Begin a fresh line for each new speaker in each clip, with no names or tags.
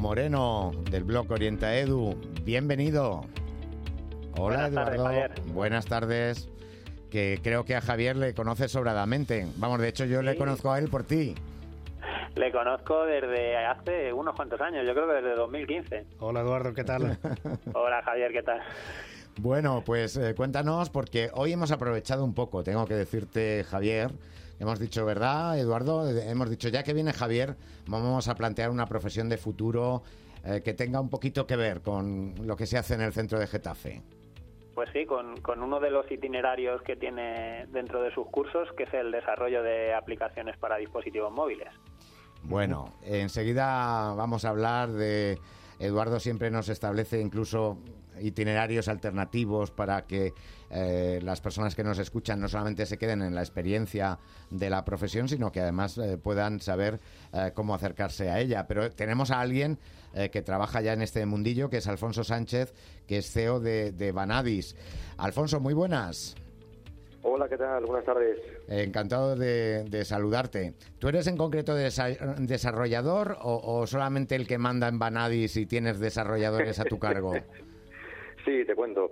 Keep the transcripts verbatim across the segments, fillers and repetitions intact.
Moreno, del blog Orienta Edu. Bienvenido. Hola,
Buenas
Eduardo.
tardes, Javier.
Buenas tardes. Que creo que a Javier le conoces sobradamente. Vamos, de hecho yo
Sí.
le conozco a él por ti.
Le conozco desde hace unos cuantos años, yo creo que desde dos mil quince.
Hola Eduardo, ¿qué tal?
Hola Javier, ¿qué tal?
Bueno, pues eh, cuéntanos, porque hoy hemos aprovechado un poco, tengo que decirte, Javier. Hemos dicho, ¿verdad, Eduardo? Hemos dicho, ya que viene Javier, vamos a plantear una profesión de futuro eh, que tenga un poquito que ver con lo que se hace en el centro de Getafe.
Pues sí, con, con uno de los itinerarios que tiene dentro de sus cursos, que es el desarrollo de aplicaciones para dispositivos móviles.
Bueno, enseguida vamos a hablar de... Eduardo siempre nos establece incluso itinerarios alternativos para que eh, las personas que nos escuchan no solamente se queden en la experiencia de la profesión, sino que además eh, puedan saber eh, cómo acercarse a ella. Pero tenemos a alguien eh, que trabaja ya en este mundillo, que es Alfonso Sánchez, que es C E O de, de Vanadis. Alfonso, muy buenas.
Hola, ¿qué tal? Buenas tardes.
Eh, encantado de, de saludarte. ¿Tú eres en concreto desa- desarrollador o, o solamente el que manda en Vanadis y tienes desarrolladores a tu cargo?
Sí, te cuento.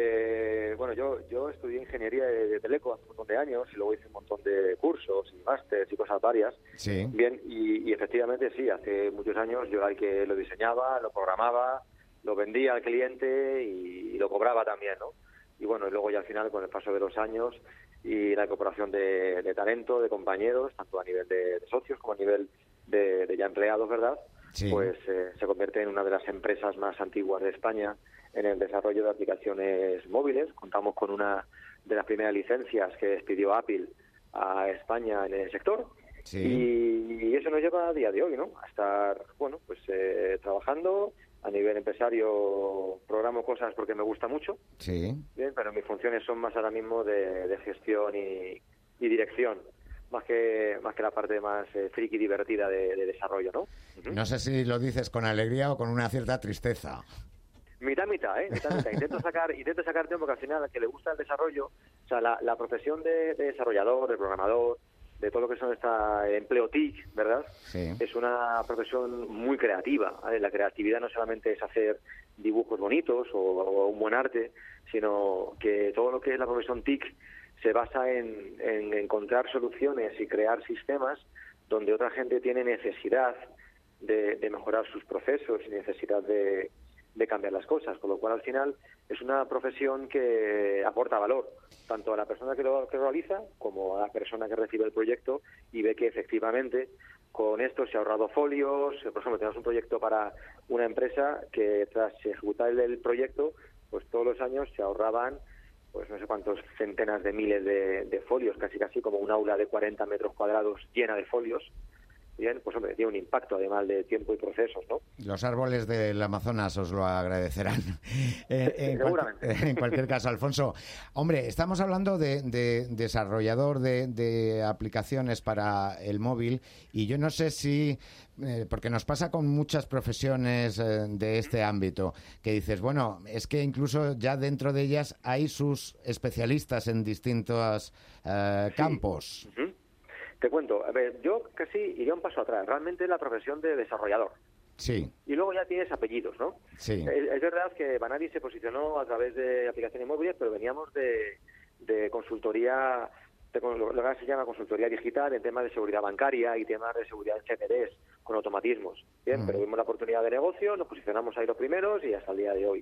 Eh, bueno, yo yo estudié ingeniería de, de teleco hace un montón de años y luego hice un montón de cursos y másteres y cosas varias.
Sí.
Bien, y, y efectivamente sí, hace muchos años yo era el que lo diseñaba, lo programaba, lo vendía al cliente y, y lo cobraba también, ¿no? Y bueno, y luego ya al final, con el paso de los años y la incorporación de, de talento, de compañeros, tanto a nivel de, de socios como a nivel de, de ya empleados, ¿verdad?
Sí.
Pues eh, se convierte en una de las empresas más antiguas de España en el desarrollo de aplicaciones móviles. Contamos con una de las primeras licencias que expidió Apple a España en el sector.
Sí.
Y, y eso nos lleva a día de hoy, ¿no? A estar, bueno, pues eh, trabajando. A nivel empresario programo cosas porque me gusta mucho,
Sí.
bien, pero mis funciones son más ahora mismo de, de gestión y, y dirección, más que más que la parte más eh, friki divertida de, de desarrollo, ¿no? Uh-huh.
No sé si lo dices con alegría o con una cierta tristeza.
Mitad, mitad, ¿eh? Mitad, mitad. Intento sacar, intento sacar tiempo, porque al final al que le gusta el desarrollo, o sea, la, la profesión de, de desarrollador, de programador, de todo lo que son esta empleo T I C, ¿verdad?
Sí.
Es una profesión muy creativa, ¿vale? La creatividad no solamente es hacer dibujos bonitos o, o un buen arte, sino que todo lo que es la profesión T I C se basa en, en encontrar soluciones y crear sistemas donde otra gente tiene necesidad de, de mejorar sus procesos y necesidad de, de cambiar las cosas, con lo cual al final es una profesión que aporta valor tanto a la persona que lo, que lo realiza como a la persona que recibe el proyecto y ve que efectivamente con esto se ha ahorrado folios. Por ejemplo, tenemos un proyecto para una empresa que tras ejecutar el, el proyecto, pues todos los años se ahorraban pues no sé cuántos centenas de miles de, de folios, casi casi como un aula de cuarenta metros cuadrados llena de folios. Bien, pues hombre, tiene un impacto además de tiempo y procesos, ¿no?
Los árboles del Amazonas os lo agradecerán. en, en,
Seguramente.
Cual, en cualquier caso, Alfonso, hombre, estamos hablando de, de desarrollador de, de aplicaciones para el móvil y yo no sé si, eh, porque nos pasa con muchas profesiones eh, de este ámbito, que dices, bueno, es que incluso ya dentro de ellas hay sus especialistas en distintos eh,
Sí.
campos.
Uh-huh. Te cuento, a ver, yo casi iría un paso atrás. Realmente es la profesión de desarrollador.
Sí.
Y luego ya tienes apellidos, ¿no?
Sí.
Es, es verdad que Vanadis se posicionó a través de aplicaciones móviles, pero veníamos de, de consultoría, de, lo que ahora se llama consultoría digital en temas de seguridad bancaria y temas de seguridad en C M Ds, con automatismos. Bien, mm. pero vimos la oportunidad de negocio, nos posicionamos ahí los primeros y hasta el día de hoy.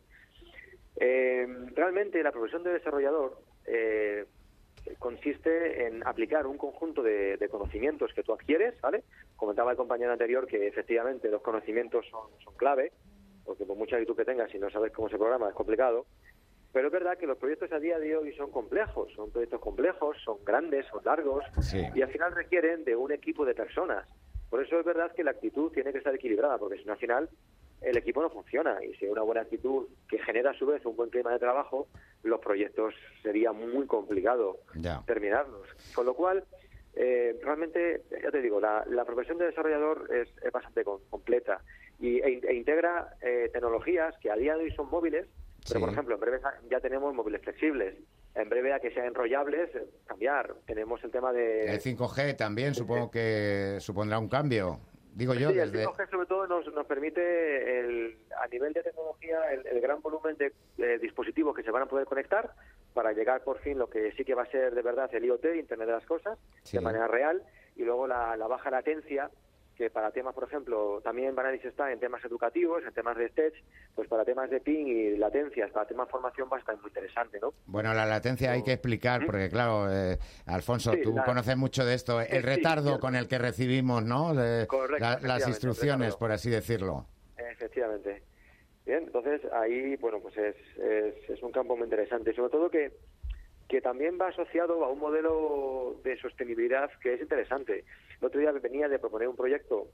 Eh, realmente la profesión de desarrollador eh, consiste en aplicar un conjunto de, de conocimientos que tú adquieres, ¿vale? Comentaba el compañero anterior que efectivamente los conocimientos son, son clave, porque por mucha actitud que tengas, si no sabes cómo se programa, es complicado. Pero es verdad que los proyectos a día de hoy son complejos, son proyectos complejos, son grandes, son largos,
sí.
y al final requieren de un equipo de personas. Por eso es verdad que la actitud tiene que estar equilibrada, porque si no al final el equipo no funciona, y si hay una buena actitud que genera a su vez un buen clima de trabajo, los proyectos sería muy complicado
ya.
terminarlos. Con lo cual, eh, realmente, ya te digo, la, la profesión de desarrollador es, es bastante con, completa y, e, e integra eh, tecnologías que a día de hoy son móviles, pero
sí.
por ejemplo, en breve ya tenemos móviles flexibles. En breve, a que sean enrollables, cambiar. Tenemos el tema de...
El cinco G también supongo que supondrá un cambio. Digo yo,
sí,
desde...
el cinco G sobre todo nos, nos permite, el, a nivel de tecnología, el, el gran volumen de eh, dispositivos que se van a poder conectar para llegar por fin lo que sí que va a ser de verdad el I O T, Internet de las Cosas,
sí.
de manera real, y luego la, la baja latencia, que para temas, por ejemplo, también Vanadis está en temas educativos, en temas de Stage, pues para temas de ping y latencias, para temas de formación va a estar muy interesante, ¿no?
Bueno, la latencia hay que explicar,
¿Mm?
porque claro, eh, Alfonso,
sí,
tú
la...
conoces mucho de esto, el
sí,
retardo
sí,
con el que recibimos, ¿no? De,
Correcto,
la, las instrucciones,
retardo.
por así decirlo.
Efectivamente. Bien, entonces ahí, bueno, pues es, es, es un campo muy interesante, sobre todo que que también va asociado a un modelo de sostenibilidad que es interesante. El otro día venía de proponer un proyecto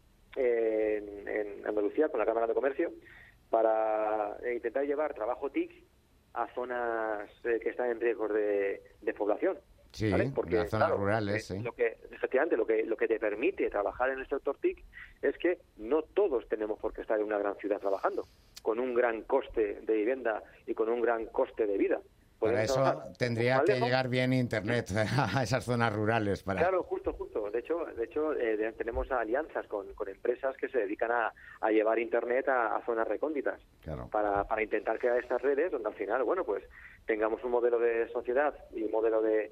en, en Andalucía con la Cámara de Comercio para intentar llevar trabajo T I C a zonas eh, que están en riesgo de, de población.
Sí,
¿vale? Porque,
las zonas
claro,
rurales,
eh,
sí.
Lo que, efectivamente, lo que, lo que te permite trabajar en el sector T I C es que no todos tenemos por qué estar en una gran ciudad trabajando, con un gran coste de vivienda y con un gran coste de vida.
Para eso tendría que llegar bien Internet a esas zonas rurales. Para...
Claro, justo, justo. De hecho, de hecho eh, tenemos alianzas con, con empresas que se dedican a, a llevar Internet a, a zonas recónditas,
claro.
para, para intentar crear estas redes donde al final, bueno, pues tengamos un modelo de sociedad y un modelo de,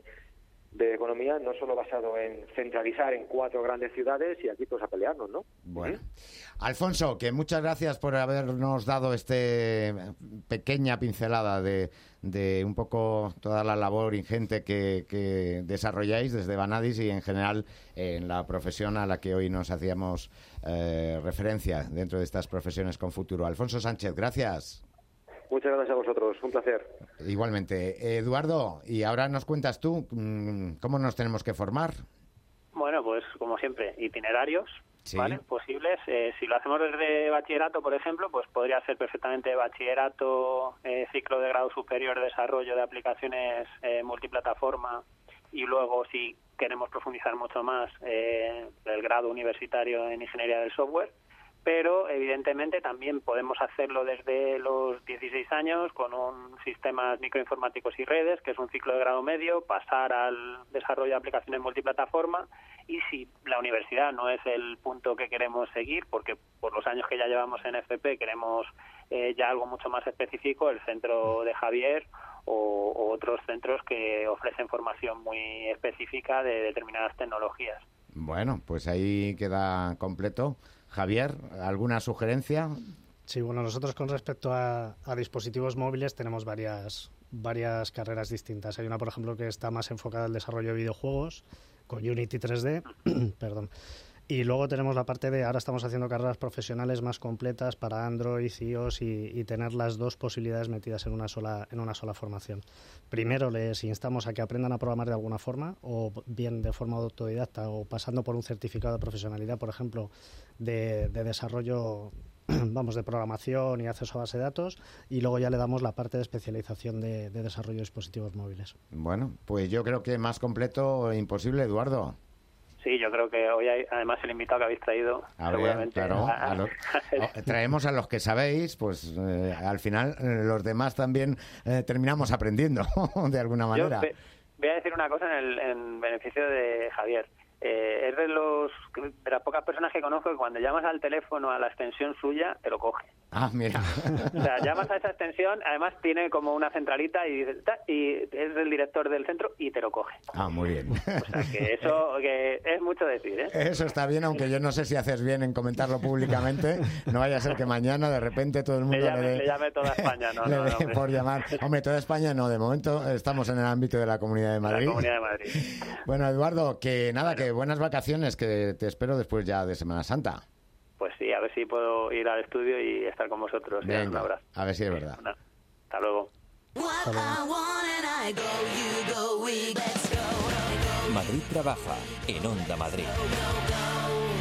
de economía no solo basado en centralizar en cuatro grandes ciudades y aquí todos a pelearnos, ¿no?
Bueno.
¿Sí?
Alfonso, que muchas gracias por habernos dado este pequeña pincelada de, de un poco toda la labor ingente que, que desarrolláis desde Vanadis y en general eh, en la profesión a la que hoy nos hacíamos eh, referencia dentro de estas profesiones con futuro. Alfonso Sánchez, gracias.
Muchas gracias a vosotros, un placer.
Igualmente. Eduardo, y ahora nos cuentas tú, ¿cómo nos tenemos que formar?
Bueno, pues como siempre, itinerarios,
sí.
¿vale? Posibles. Eh, si lo hacemos desde bachillerato, por ejemplo, pues podría ser perfectamente bachillerato, eh, ciclo de grado superior, desarrollo de aplicaciones eh, multiplataforma, y luego si queremos profundizar mucho más, eh, el grado universitario en ingeniería del software. Pero evidentemente también podemos hacerlo desde los dieciséis años con un sistemas microinformáticos y redes, que es un ciclo de grado medio, pasar al desarrollo de aplicaciones multiplataforma, y si la universidad no es el punto que queremos seguir, porque por los años que ya llevamos en F P queremos eh, ya algo mucho más específico, el centro de Javier o, o otros centros que ofrecen formación muy específica de determinadas tecnologías.
Bueno, pues ahí queda completo. Javier, ¿alguna sugerencia?
Sí, bueno, nosotros con respecto a, a dispositivos móviles tenemos varias, varias carreras distintas. Hay una, por ejemplo, que está más enfocada al desarrollo de videojuegos, con Unity tres D, perdón. Y luego tenemos la parte de, ahora estamos haciendo carreras profesionales más completas para Android, iOS y, y tener las dos posibilidades metidas en una sola en una sola formación. Primero les instamos a que aprendan a programar de alguna forma, o bien de forma autodidacta o pasando por un certificado de profesionalidad, por ejemplo, de, de desarrollo, vamos, de programación y acceso a base de datos, y luego ya le damos la parte de especialización de, de desarrollo de dispositivos móviles.
Bueno, pues yo creo que más completo imposible, Eduardo.
Sí, yo creo que hoy hay, además el invitado que habéis traído,
a
seguramente...
Ver, claro, a lo, traemos a los que sabéis, pues eh, al final eh, los demás también eh, terminamos aprendiendo de alguna manera.
Yo ve, voy a decir una cosa en, el, en beneficio de Javier. Eh, es de, los, de las pocas personas que conozco que cuando llamas al teléfono a la extensión suya, te lo coge.
Ah, mira.
O sea, llamas a esa extensión, además tiene como una centralita y, y es el director del centro y te lo coge.
Ah, muy bien.
O sea, que eso que es mucho decir, ¿eh?
Eso está bien, aunque yo no sé si haces bien en comentarlo públicamente. No vaya a ser que mañana de repente todo el mundo
le llame,
le dé...
le llame toda España, no,
le
no, no,
dé por llamar. Hombre, toda España no, de momento estamos en el ámbito de la Comunidad de Madrid.
La Comunidad de Madrid.
Bueno, Eduardo, que nada, bueno. que buenas vacaciones, que te espero después ya de Semana Santa.
Pues sí, a ver si puedo ir al estudio y estar con vosotros.
Venga,
un abrazo.
A ver si es verdad.
Bueno, hasta luego.
Madrid trabaja en Onda Madrid.